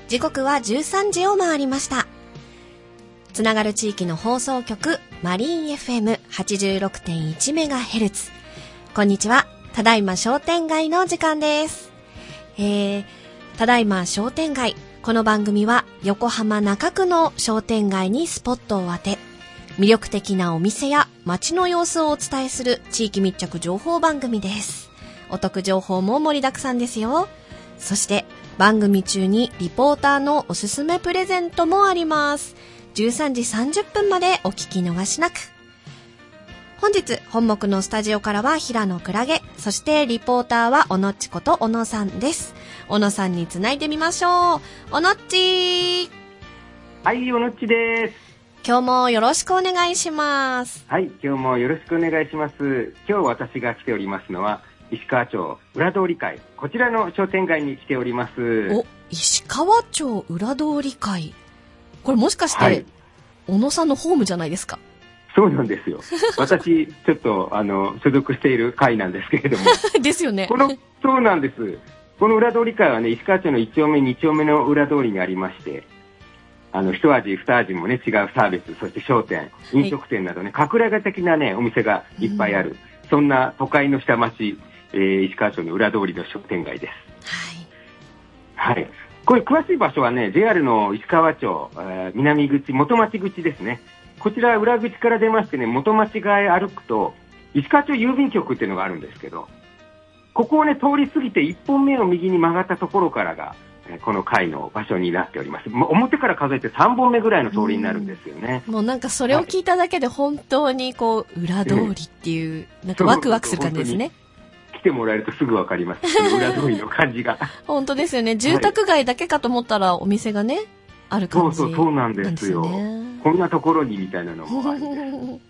時刻は13時を回りました。つながる地域の放送局マリン FM86.1MHz。こんにちは。ただいま商店街の時間です。ただいま商店街。この番組は横浜中区の商店街にスポットを当て、魅力的なお店や街の様子をお伝えする地域密着情報番組です。お得情報も盛りだくさんですよ。そして番組中にリポーターのおすすめプレゼントもあります。13時30分までお聞き逃しなく。本日本目のスタジオからは平野クラゲ、そしてリポーターはおのっちこと小野さんです。小野さんにつないでみましょう。おのっち。 はい、おのっちです。 今日もよろしくお願いします。 はい、今日もよろしくお願いします。今日私が来ておりますのは石川町裏通り会、こちらの商店街に来ております。 お、石川町裏通り会、これもしかして、はい、小野さんのホームじゃないですか？ そうなんですよ。私ちょっと所属している会なんですけれどもですよね。 そうなんです。この裏通り会はね、石川町の1丁目2丁目の裏通りにありまして、一味二味もね違うサービス、そして商店、飲食店などね、隠れ家的なねお店がいっぱいある、そんな都会の下町、石川町の裏通りの商店街です。はい、はい、これ詳しい場所はね JR の石川町、南口元町口ですね。こちら裏口から出ましてね、元町側へ歩くと石川町郵便局っていうのがあるんですけど、ここをね通り過ぎて1本目を右に曲がったところからがこの会の場所になっております。表から数えて3本目ぐらいの通りになるんですよね。 もうなんかそれを聞いただけで本当にこう裏通りっていう、なんかワクワクする感じですね。 来てもらえるとすぐわかります。裏通りの感じが。 本当ですよね。住宅街だけかと思ったらお店がね、ある感じなんですよね。 そうなんですよ。こんなところにみたいなのもあるんです。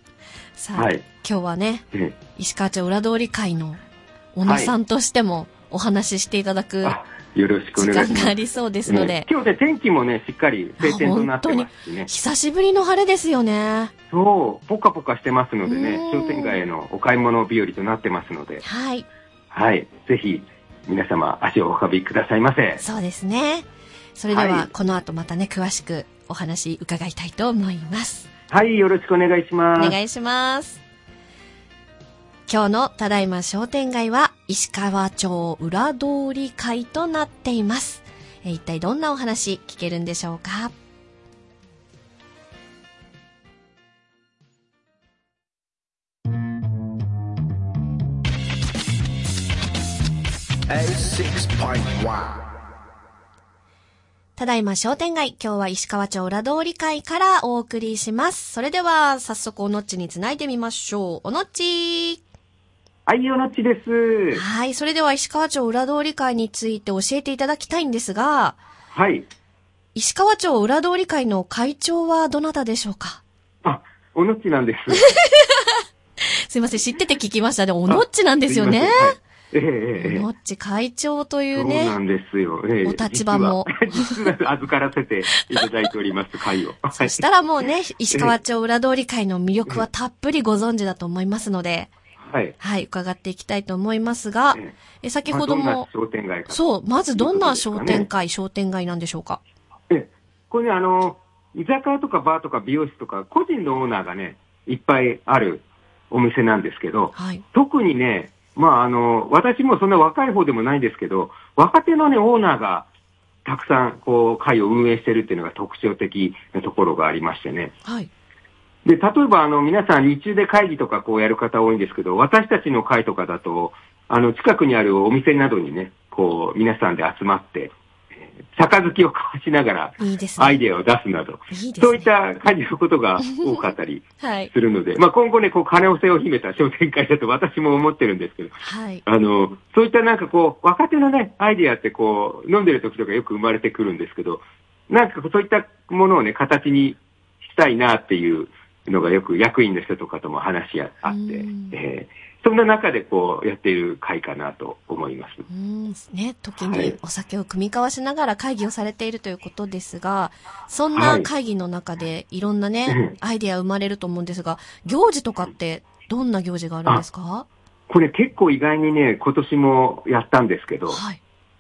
さあ、今日はね、石川町裏通り会の小野さんとしてもお話ししていただく、 よろしくお願いします。 時間がありそうですので、 今日で天気もねしっかり晴天となってますしね。 久しぶりの晴れですよね。 そう、ポカポカしてますのでね、商店街へのお買い物日和となってますので、 はいはい、ぜひ皆様足をお運びくださいませ。 そうですね。それでは、この後またね詳しくお話伺いたいと思います。 はい、よろしくお願いします。 お願いします。今日のただいま商店街は石川町裏通り会となっています。一体どんなお話聞けるんでしょうか。ただいま商店街、今日は石川町裏通り会からお送りします。それでは早速おのっちにつないでみましょう。おのっち。 はい、おのっちです。 はい、それでは石川町裏通り会について教えていただきたいんですが、 はい。 石川町裏通り会の会長はどなたでしょうか？ おのっちなんです。 すいません、知ってて聞きました。でもおのっちなんですよね。おのっち会長というね。 そうなんですよ。 お立場も。 実は預からせていただいております、会を。 そしたらもうね、石川町裏通り会の魅力はたっぷりご存知だと思いますので、はい、はい、伺っていきたいと思いますが、先ほども、 どんな商店街か。 そう、まずどんな商店街なんでしょうか。 これね、居酒屋とかバーとか美容室とか、個人のオーナーがね、いっぱいあるお店なんですけど、はい、特にね、私もそんな若い方でもないんですけど、若手のね、オーナーがたくさん、会を運営してるっていうのが特徴的なところがありましてね。はい。で、例えば皆さん日中で会議とかやる方多いんですけど、私たちの会とかだと、近くにあるお店などにね、皆さんで集まって、杯を交わしながら、アイデアを出すなど、そういった感じのことが多かったりするので、今後ね、可能性を秘めた商店会だと私も思ってるんですけど、はい、そういったなんか若手のね、アイデアって飲んでる時とかよく生まれてくるんですけど、なんかそういったものをね、形にしたいなっていうのがよく役員の人とかとも話し合って、そんな中でやっている会かなと思います。 ね、時にお酒を酌み交わしながら会議をされているということですが、そんな会議の中でいろんなね、アイデア生まれると思うんですが、行事とかってどんな行事があるんですか？ これ結構意外にね、今年もやったんですけど、はい、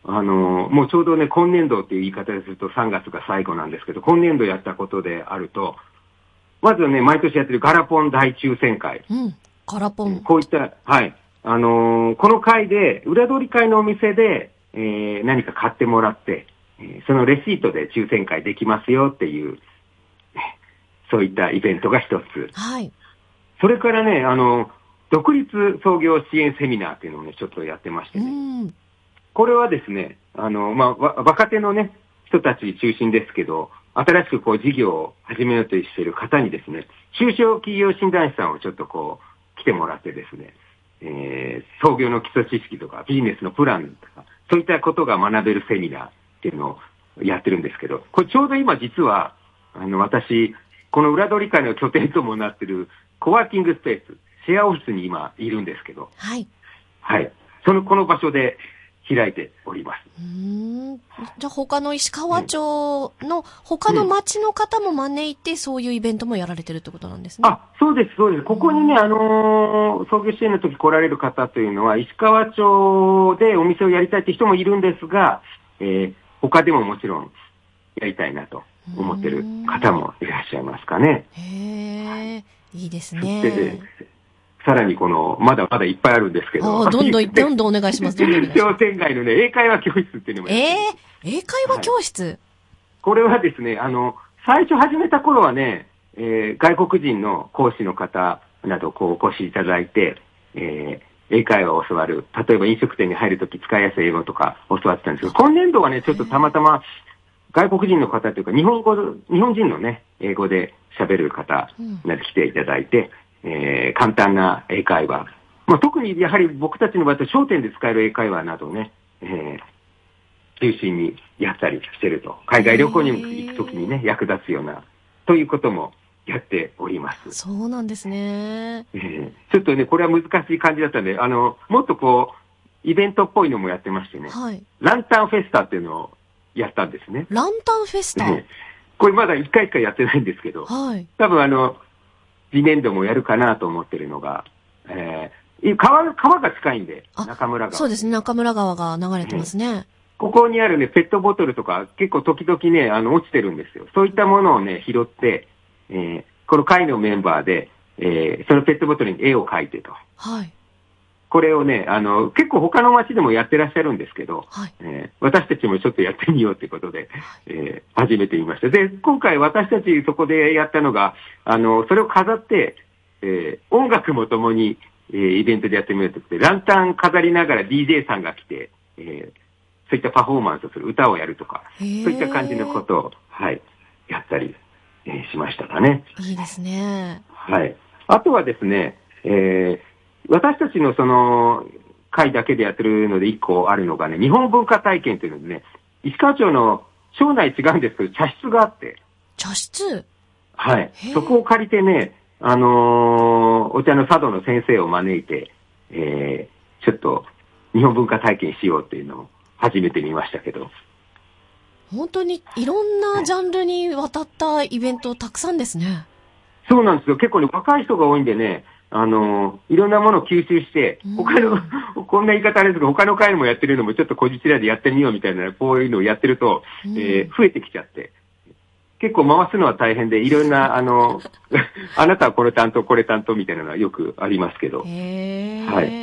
もうちょうどね、今年度っていう言い方ですると3月が最後なんですけど、今年度やったことであると、まずね、毎年やってるガラポン大抽選会。 ガラポン。 こういった、はい。この会で、裏通り会のお店で、何か買ってもらって、そのレシートで抽選会できますよっていう、そういったイベントが一つ。 はい。 それからね、独立創業支援セミナーっていうのをね、ちょっとやってましてね。これはですね、若手のね、人たち中心ですけど、新しくこう事業を始めようとしている方にですね、中小企業診断士さんをちょっとこう来てもらってですね、創業の基礎知識とかビジネスのプランとか、そういったことが学べるセミナーっていうのをやってるんですけど、これちょうど今実は、私、この裏通り会の拠点ともなっているコワーキングスペース、シェアオフィスに今いるんですけど、 はい。 はい。この場所で開いております。 じゃあ他の石川町の他の町の方も招いてそういうイベントもやられてるってことなんですね。 そうです、そうです。ここにね、創業支援の時来られる方というのは、石川町でお店をやりたいって人もいるんですが、他でももちろんやりたいなと思ってる方もいらっしゃいますかね。 へー、いいですね。 さらにまだまだいっぱいあるんですけど。 どんどんお願いします。 商店街のね、英会話教室っていうのもやってる。 英会話教室、はい、 これはですね、最初始めた頃はね、外国人の講師の方などこうお越しいただいて、英会話を教わる。例えば飲食店に入るとき使いやすい英語とか教わってたんですけど、今年度はね、ちょっとたまたま外国人の方というか日本人のね、英語で喋る方など来ていただいて、簡単な英会話。特にやはり僕たちの場合は商店で使える英会話などをね、中心にやったりしてると。海外旅行に行くときにね、役立つような、ということもやっております。 そうなんですね。 ちょっとね、これは難しい感じだったんで、もっとこう、イベントっぽいのもやってましてね。 はい。 ランタンフェスタっていうのをやったんですね。 ランタンフェスタ、 これまだ1回しかやってないんですけど、 はい。 多分次年度もやるかなと思ってるのが、川が近いんで、中村川。 そうですね、中村川が流れてますね。 ここにあるね、ペットボトルとか結構時々ね、落ちてるんですよ。そういったものをね、拾って、この会のメンバーで、そのペットボトルに絵を描いてと。 はい。 これをね、結構他の町でもやってらっしゃるんですけど、 はい。 私たちもちょっとやってみようということで、始めてみました。で、今回私たちそこでやったのが、それを飾って、音楽もともに、イベントでやってみようということで、ランタン飾りながら DJ さんが来て、そういったパフォーマンスをする、歌をやるとか、そういった感じのことを、はい、やったり、しましたかね。 いいですね。 はい。あとはですね、私たちのその会だけでやってるので一個あるのがね、日本文化体験というのでね、石川町の町内違うんですけど、茶室があって。 茶室？ はい。そこを借りてね、お茶の茶道の先生を招いて、ちょっと日本文化体験しようっていうのを始めてみましたけど。 本当にいろんなジャンルにわたったイベントたくさんですね。 そうなんですよ。結構ね、若い人が多いんでね、いろんなものを吸収して、他の、こんな言い方あれですけど、他の会もやってるのもちょっとこじちらでやってみようみたいな、こういうのをやってると、増えてきちゃって、結構回すのは大変で、いろんな、あなたはこれ担当、これ担当みたいなのはよくありますけど、はい。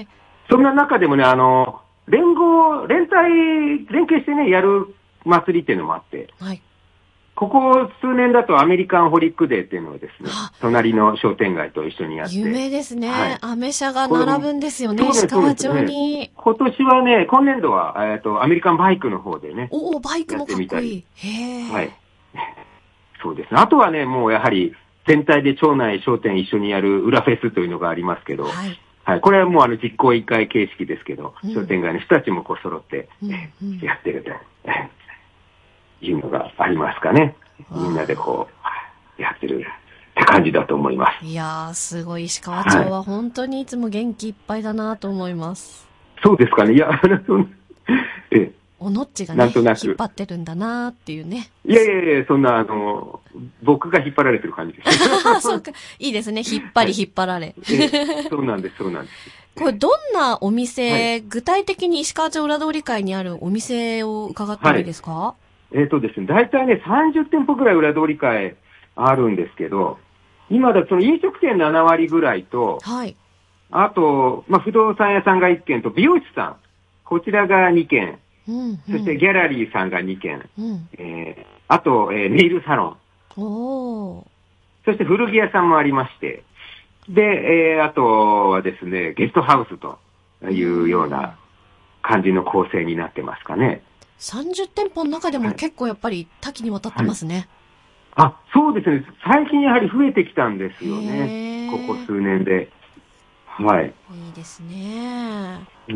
そんな中でもね、連携してね、やる祭りっていうのもあって、 はい。 ここ数年だとアメリカンホリックデーっていうのをですね、隣の商店街と一緒にやって。 有名ですね。はい、アメ車が並ぶんですよね、石川町に、 ね。今年はね、今年度は、アメリカンバイクの方でね。 バイクもかっこいい。へー。 はい。そうですね。あとはね、もうやはり全体で町内商店一緒にやる裏フェスというのがありますけど、はい。はい。これはもう実行委員会形式ですけど、商店街の人たちもこう揃って、やってると。いうのがありますかね。みんなでこう、やってるって感じだと思います。 いやー、すごい。石川町は本当にいつも元気いっぱいだなと思います。 そうですかね。いや、 おのっちがね、 なんとなく引っ張ってるんだなーっていうね。 いやいやいや、そんな、僕が引っ張られてる感じです。 そうか。いいですね。引っ張り引っ張られ。 そうなんです、そうなんです。 これどんなお店、 はい、 具体的に石川町裏通り会にあるお店を伺ってもいいですか？はい、 ですね、大体ね、30店舗ぐらい裏通り会あるんですけど、今だとその飲食店7割ぐらいと、 はい。 あと、不動産屋さんが1軒と、美容師さん、こちらが2軒、 うんうん、 そしてギャラリーさんが2軒、 うん、 あと、ネイルサロン。 おー。 そして古着屋さんもありまして、で、あとはですね、ゲストハウスというような感じの構成になってますかね。 30店舗の中でも結構やっぱり多岐にわたってますね。 はい、そうですね。最近やはり増えてきたんですよね。ここ数年で。はい。 いいですね。 うん。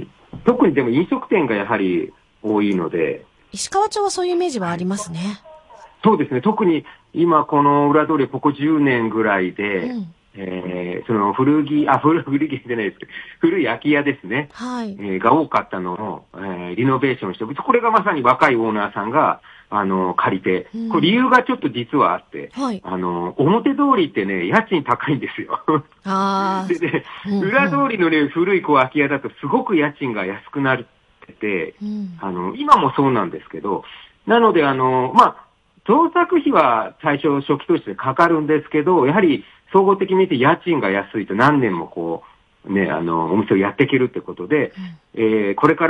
特にでも飲食店がやはり多いので。 石川町はそういうイメージはありますね。 そうですね。特に今この裏通りここ10年ぐらいで、その古着じゃないですけど、古い空き家ですね。 はい。 が多かったのを、リノベーションして、これがまさに若いオーナーさんが、借りて、これ理由がちょっと実はあって、 はい。 表通りってね、家賃高いんですよ。でね、裏通りのね、古い空き家だとすごく家賃が安くなってて、今もそうなんですけど、なので造作費は最初初期投資でかかるんですけど、やはり総合的に見て家賃が安いと何年もこう、ね、お店をやっていけるってことで、これから、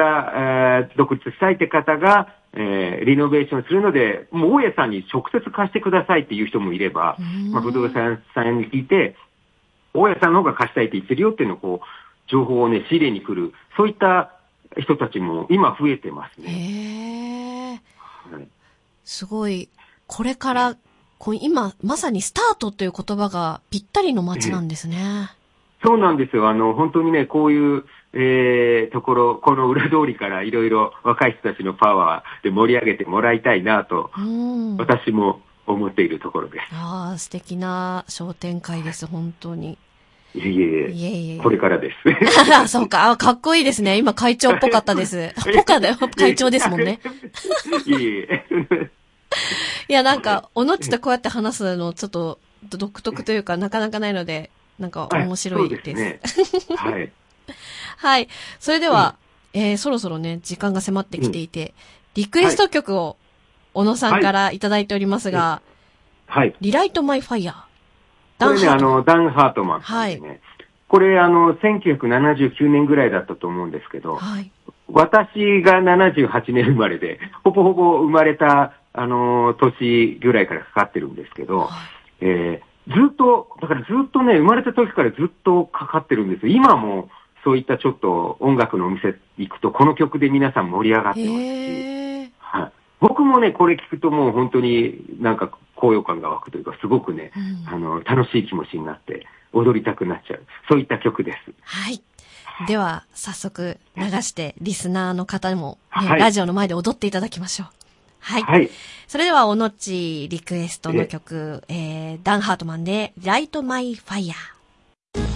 独立したいって方が、リノベーションするので、もう大家さんに直接貸してくださいっていう人もいれば、不動産屋さんに聞いて、大家さんの方が貸したいって言ってるよっていうのをこう、情報をね、仕入れに来る、そういった人たちも今増えてますね。 はい、すごい。これから、今、まさにスタートという言葉がぴったりの街なんですね。 そうなんですよ。本当にね、こういう、ところ、この裏通りからいろいろ若い人たちのパワーで盛り上げてもらいたいなと、私も思っているところです。 ああ、素敵な商店会です、本当に。 いえ、これからです。 そうか、かっこいいですね。今会長っぽかったです。ぽかだよ、会長ですもんね。いや、なんか、おのっちとこうやって話すの、ちょっと、独特というか、なかなかないので、なんか、面白いです。そうですね。はい。はい。それでは、そろそろね、時間が迫ってきていて、リクエスト曲を、小野さんからいただいておりますが、 はい。 リライトマイファイヤー。 これね、ダン・ハートマンさんでね、はい、これ1979年ぐらいだったと思うんですけど、はい、私が78年生まれで、ほぼほぼ生まれた、年ぐらいからかかってるんですけど、はい、ずっとね、生まれた時からずっとかかってるんですよ。今もそういったちょっと音楽のお店行くと、この曲で皆さん盛り上がってますし、はい、僕もね、これ聞くともう本当になんか高揚感が湧くというか、すごくね、楽しい気持ちになって踊りたくなっちゃう。そういった曲です。 はい。では、早速流して、リスナーの方にも、ね、はい、ラジオの前で踊っていただきましょう。はい。はい、それでは、おのっちリクエストの曲、ダン・ハートマンで、ライト・マイ・ファイヤー。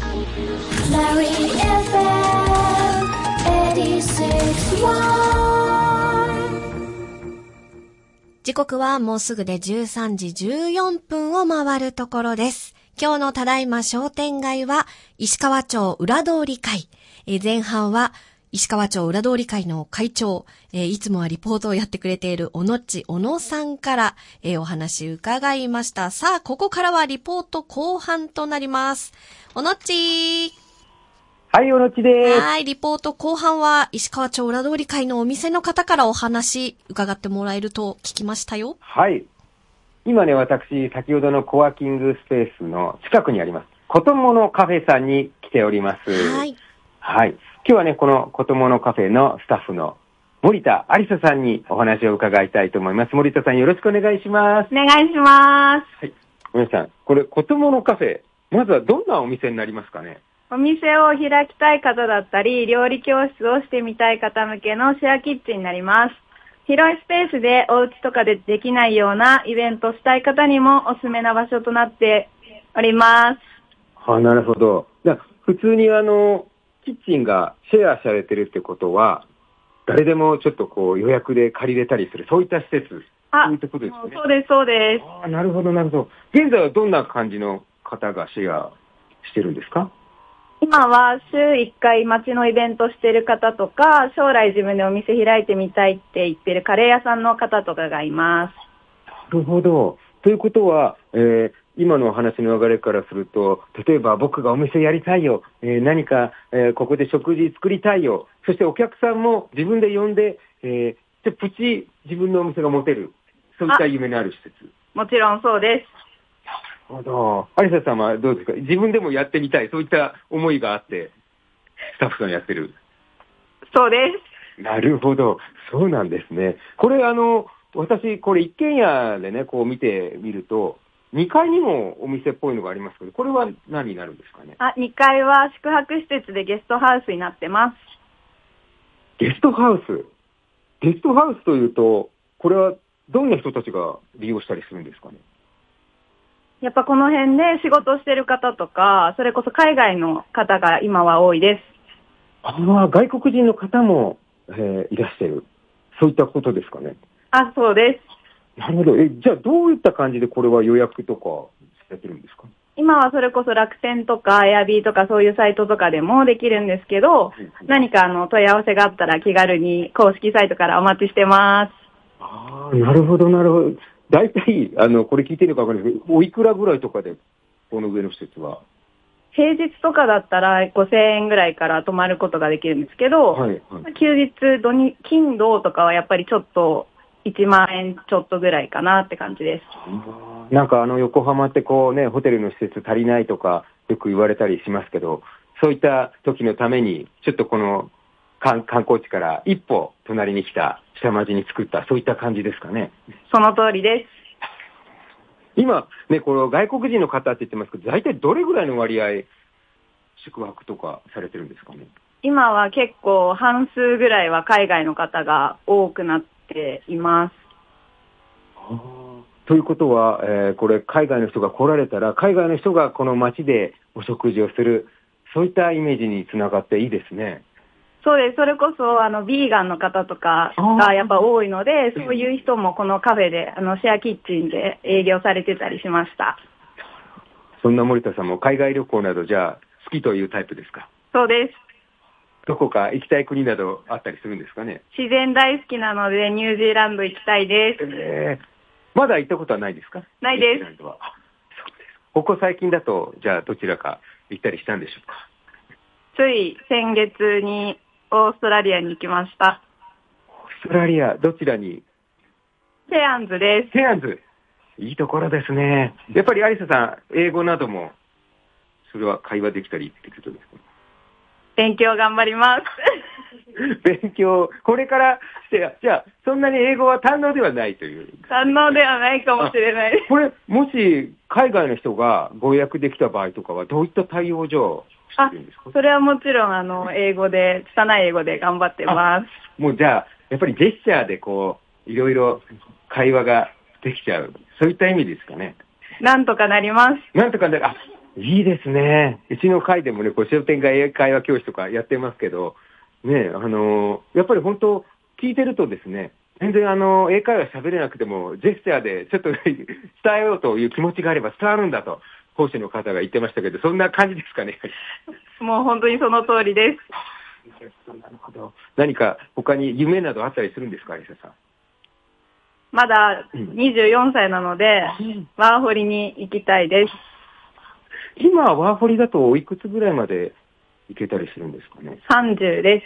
時刻はもうすぐで13時14分を回るところです。今日のただいま商店街は石川町裏通り会。前半は石川町裏通り会の会長、いつもはリポートをやってくれている小野さんから、お話伺いました。さあ、ここからはリポート後半となります。小野っち。 はい、小野っちです。 はい、リポート後半は石川町裏通り会のお店の方からお話伺ってもらえると聞きましたよ。 はい。今ね、私、先ほどのコワーキングスペースの近くにあります、ことものカフェさんに来ております。はい。はい。今日はね、このことものカフェのスタッフの森田ありささんにお話を伺いたいと思います。森田さんよろしくお願いします。 お願いします。 はい。森田さん、これ、ことものカフェ、まずはどんなお店になりますかね？ お店を開きたい方だったり、料理教室をしてみたい方向けのシェアキッチンになります。広いスペースでお家とかでできないようなイベントしたい方にもおすすめな場所となっております。 なるほど。普通にキッチンがシェアされてるってことは、 誰でもちょっとこう予約で借りれたりする、そういった施設、そういったことですね。 そうです、そうです。 なるほど、なるほど。現在はどんな感じの方がシェアしてるんですか？ 今は週1回街のイベントしてる方とか、将来自分でお店開いてみたいって言ってるカレー屋さんの方とかがいます。 なるほど。ということは、今のお話の流れからすると、例えば僕がお店やりたいよ、何か、ここで食事作りたいよ、そしてお客さんも自分で呼んで、プチ自分のお店が持てる、そういった夢のある施設。 もちろんそうです。 なるほど。有沙さんはどうですか？自分でもやってみたい、そういった思いがあって、スタッフさんやってる。 そうです。 なるほど。そうなんですね。これ私、これ一軒家でね、こう見てみると、2階にもお店っぽいのがありますけど、これは何になるんですかね？ 2階は宿泊施設でゲストハウスになってます。 ゲストハウス。ゲストハウスというと、これはどんな人たちが利用したりするんですかね？ やっぱこの辺で仕事してる方とか、それこそ海外の方が今は多いです。 外国人の方も、いらっしゃる。そういったことですかね？ そうです。 なるほど。じゃあどういった感じでこれは予約とかされてるんですか？ 今はそれこそ楽天とかエアビーとかそういうサイトとかでもできるんですけど、何か問い合わせがあったら気軽に公式サイトからお待ちしてます。 なるほど、なるほど。大体、これ聞いてるかわかんないですけど、おいくらぐらいとかで、この上の施設は？ 平日とかだったら5000円ぐらいから泊まることができるんですけど、休日、金土とかはやっぱりちょっと1万円ちょっとぐらいかなって感じです。 なんか横浜ってこうね、ホテルの施設足りないとかよく言われたりしますけど、そういった時のために、ちょっとこの観光地から一歩隣に来た下町に作った、そういった感じですかね？ その通りです。 今ね、この外国人の方って言ってますけど、大体どれぐらいの割合宿泊とかされてるんですかね？ 今は結構半数ぐらいは海外の方が多くなっています。 ということは、これ海外の人が来られたら、海外の人がこの街でお食事をする、そういったイメージにつながっていいですね。 そうです。それこそビーガンの方とかがやっぱ多いので、そういう人もこのカフェでシェアキッチンで営業されてたりしました。 そんな森田さんも海外旅行などじゃあ好きというタイプですか？ そうです。 どこか行きたい国などあったりするんですかね？ 自然大好きなのでニュージーランド行きたいです。 まだ行ったことはないですか？ ないです。 そうです。ここ最近だとじゃあどちらか行ったりしたんでしょうか？ つい先月にオーストラリアに行きました。 オーストラリア、どちらに？ ケアンズです。 ケアンズ。いいところですね。やっぱりアリサさん、英語なども、それは会話できたりってことですか？ 勉強頑張ります。 勉強、これからして、じゃあ、そんなに英語は堪能ではないという。 堪能ではないかもしれないです。 これ、もし海外の人がご予約できた場合とかは、どういった対応上してるんですか？ それはもちろん、英語で、拙い英語で頑張ってます。 もうじゃあ、やっぱりジェスチャーでこう、いろいろ会話ができちゃう。そういった意味ですかね。 なんとかなります。 なんとかなる。いいですね。うちの会でもね、商店街英会話教室とかやってますけど、ね、やっぱり本当、聞いてるとですね、全然英会話喋れなくても、ジェスチャーでちょっと伝えようという気持ちがあれば伝わるんだと、講師の方が言ってましたけど、そんな感じですかね。 もう本当にその通りです。 なるほど。何か他に夢などあったりするんですか、有沙さん。 まだ24歳なので、ワーホリに行きたいです。 今、ワーホリだとおいくつぐらいまで行けたりするんですかね？ 30 です。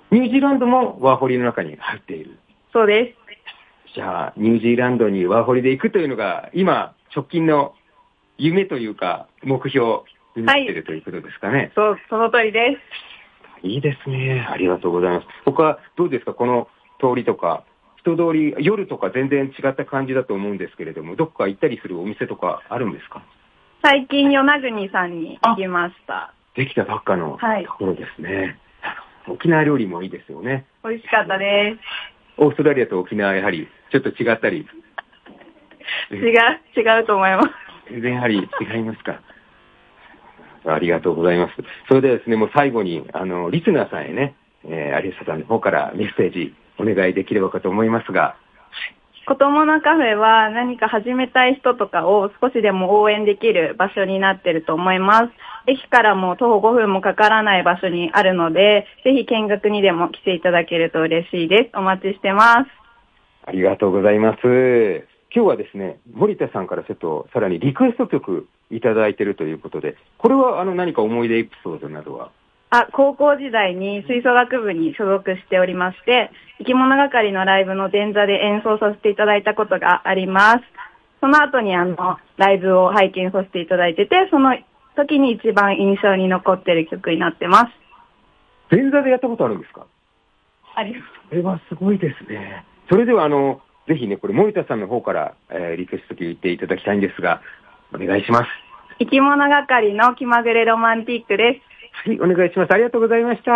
ニュージーランドもワーホリの中に入っている？ そうです。 じゃあ、ニュージーランドにワーホリで行くというのが、今、直近の夢というか、目標になっているということですかね？ その通りです。 いいですね。ありがとうございます。他、どうですか？この通りとか、人通り、夜とか全然違った感じだと思うんですけれども、どこか行ったりするお店とかあるんですか？ 最近、与那国さんに行きました。 できたばっかのところですね。沖縄料理もいいですよね。 美味しかったです。 オーストラリアと沖縄はやはりちょっと違ったり。 違うと思います。 全然やはり違いますか。ありがとうございます。それではですね、もう最後に、リスナーさんへね、 有沙さんの方からメッセージお願いできればかと思いますが。 子供のカフェは何か始めたい人とかを少しでも応援できる場所になっていると思います。駅からも徒歩5分もかからない場所にあるので、ぜひ見学にでも来ていただけると嬉しいです。お待ちしてます。 ありがとうございます。今日はですね、森田さんからちょっとさらにリクエスト曲いただいているということで、これは何か思い出エピソードなどは？ 高校時代に吹奏楽部に所属しておりまして、生き物係のライブの前座で演奏させていただいたことがあります。その後にライブを拝見させていただいてて、その時に一番印象に残っている曲になってます。 前座でやったことあるんですか？ あります。 それはすごいですね。それではぜひね、これ森田さんの方から、リクエスト聞いていただきたいんですが、お願いします。 生き物係の気まぐれロマンティックです。 はい、お願いします。ありがとうございました。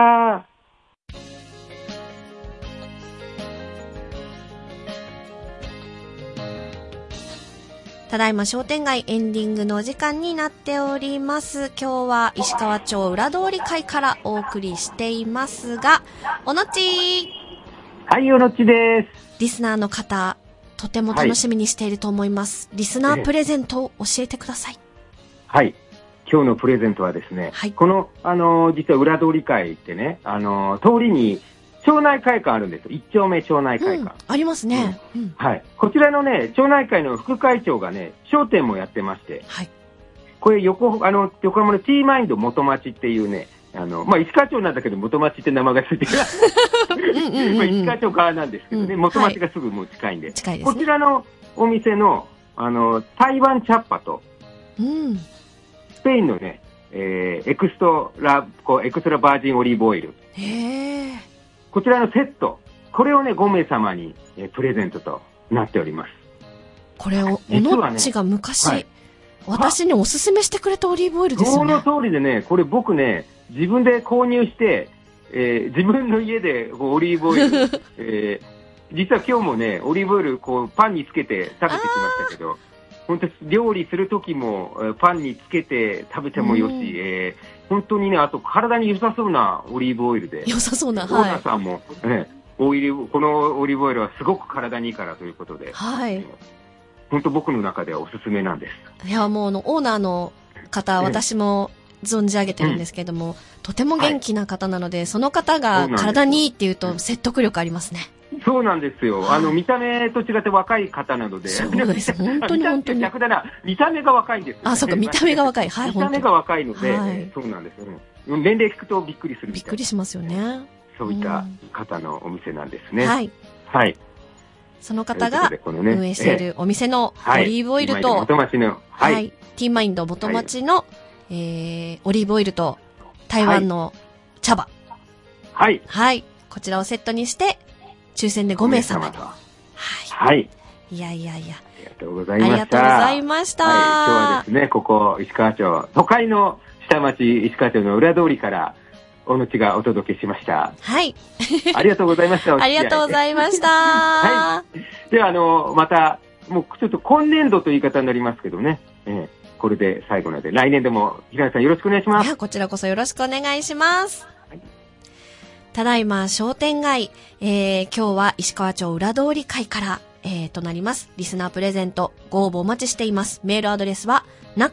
ただいま商店街エンディングのお時間になっております。今日は石川町裏通り会からお送りしていますが、おのち。 はい、おのちです。 リスナーの方、とても楽しみにしていると思います。リスナープレゼントを教えてください。 はい。今日のプレゼントはですね、この、実は裏通り会ってね、通りに町内会館あるんですよ。一丁目町内会館。 ありますね。 はい。こちらのね、町内会の副会長がね、商店もやってまして、はい。これ横浜のティーマインド元町っていうね、石川町なんだけど元町って名前がついてる。石川町側なんですけどね、元町がすぐもう近いんで。近いですね。こちらのお店の、台湾茶っ葉と、スペインのね、エクストラバージンオリーブオイル。こちらのセット。これをね、5名様に、プレゼントとなっております。 これを、おのっちが昔、私におすすめしてくれたオリーブオイルですよね。 その通りでね、これ僕ね、自分で購入して、自分の家でオリーブオイル、実は今日もね、オリーブオイルパンにつけて食べてきましたけど、本当料理するときもパンにつけて食べてもよし、本当にね、あと体に良さそうなオリーブオイルで。 良さそうな、 オーナーさんも、このオリーブオイルはすごく体にいいからということで、本当僕の中ではおすすめなんです。 いや、もうオーナーの方、私も存じ上げてるんですけども、とても元気な方なので、その方が体にいいっていうと説得力ありますね。 そうなんですよ。見た目と違って若い方なので。 そうです。本当に本当に。 逆だな。見た目が若いんですよ、ね。 そうか、見た目が若い。はい、 見た目が若いので、そうなんですよ。年齢聞くとびっくりするみたいな。 びっくりしますよね。 そういった方のお店なんですね。 はい。 はい。 その方が運営しているお店のオリーブオイルと、 元町の、 はい。ティーマインド元町の、オリーブオイルと台湾の茶葉。 はい。 はい。こちらをセットにして、抽選で5名様と。 はい。 いやいやいや。 ありがとうございました。 ありがとうございました。 今日はですね、ここ、石川町、都会の下町、石川町の裏通りから、おのちがお届けしました。 はい。 ありがとうございました。 ありがとうございました。 はい。では、また、もうちょっと今年度という言い方になりますけどね。これで最後なので、来年でも、平井さんよろしくお願いします。 いや、こちらこそよろしくお願いします。ただいま商店街、今日は石川町裏通り会から、となります。リスナープレゼントご応募お待ちしています。メールアドレスは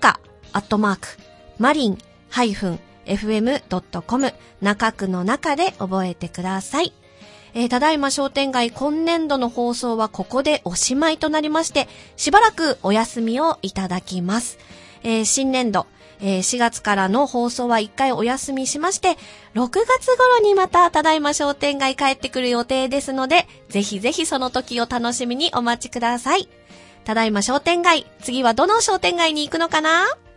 naka@marin-fm.com 中区の中で覚えてください。ただいま商店街今年度の放送はここでおしまいとなりまして、しばらくお休みをいただきます。新年度4月からの放送は1回お休みしまして、6月頃にまたただいま商店街帰ってくる予定ですので、ぜひぜひその時を楽しみにお待ちください。ただいま商店街、次はどの商店街に行くのかな？